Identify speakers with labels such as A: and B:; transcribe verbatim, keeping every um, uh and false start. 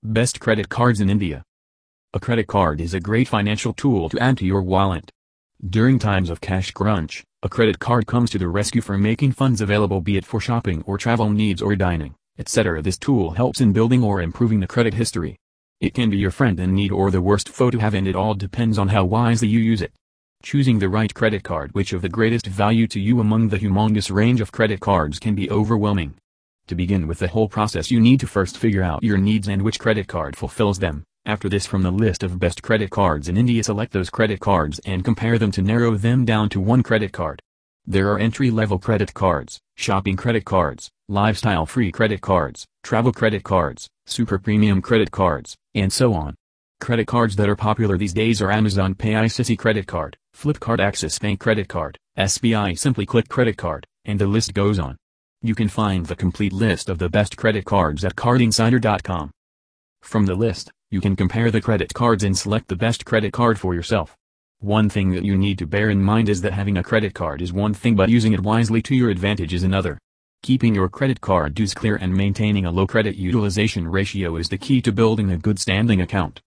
A: Best credit cards in India. A credit card is a great financial tool to add to your wallet. During times of cash crunch, a credit card comes to the rescue for making funds available, be it for shopping or travel needs or dining, et cetera. This tool helps in building or improving the credit history. It can be your friend in need or the worst foe to have, and it all depends on how wisely you use it. Choosing the right credit card, which of the greatest value to you among the humongous range of credit cards, can be overwhelming. To begin with the whole process, you need to first figure out your needs and which credit card fulfills them. After this, from the list of best credit cards in India, select those credit cards and compare them to narrow them down to one credit card. There are entry-level credit cards, shopping credit cards, lifestyle-free credit cards, travel credit cards, super premium credit cards, and so on. Credit cards that are popular these days are Amazon Pay I C I C I Credit Card, Flipkart Axis Bank Credit Card, S B I Simply Click Credit Card, and the list goes on. You can find the complete list of the best credit cards at card insider dot com. From the list, you can compare the credit cards and select the best credit card for yourself. One thing that you need to bear in mind is that having a credit card is one thing, but using it wisely to your advantage is another. Keeping your credit card dues clear and maintaining a low credit utilization ratio is the key to building a good standing account.